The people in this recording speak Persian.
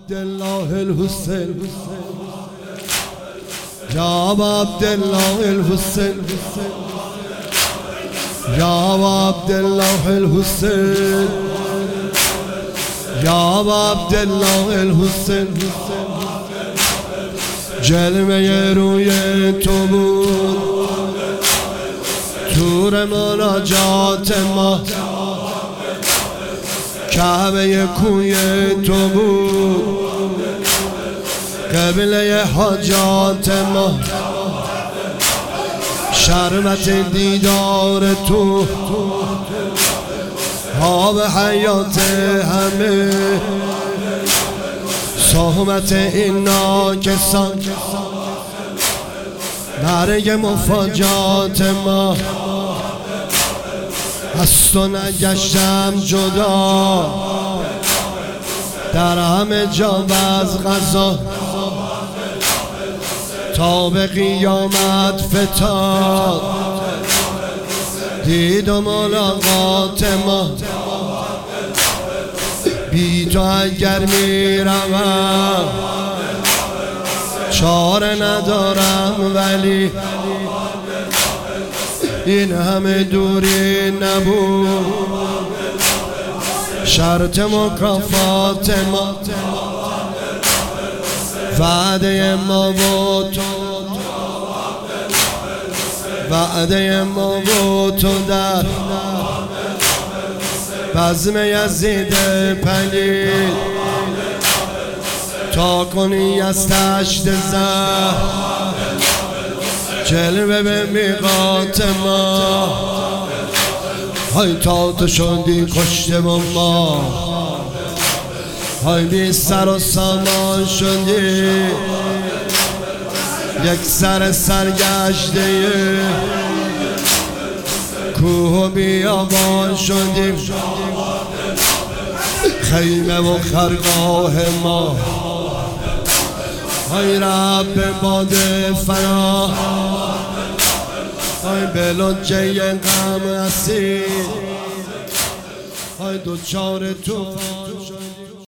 عبدالله الحسین یا عبدالله الحسین یا عبدالله الحسین یا عبدالله الحسین جلوه روی تو بود تور مناجات ما، کعبه کوی تو بود قبله حاجات ما، شربت دیدار تو آب حیات همه، صحبت این ناکسان مرگ مفاجات ما. از تو نگشتم جدا در همه جا و از غذا، تا به قیامت فتاد دید و ملاقات ما. بی تو اگر میروم چاره ندارم، ولی این همه دوری نبود شرط مکافات ما. وعده ما و تو، وعده ما و تو در بزم یزید پلید، تا کنی از تشت زهر جلوه به میقات ما. های تا تو شدی کشته و ما، های بی سر و سامان شدی، یک سر سرگشته کوه و بیابان شدیم، خیمه و خرگاه ما. های رب باد فنا، های به لجه غم اسیر، های دوچار توفان شدیم.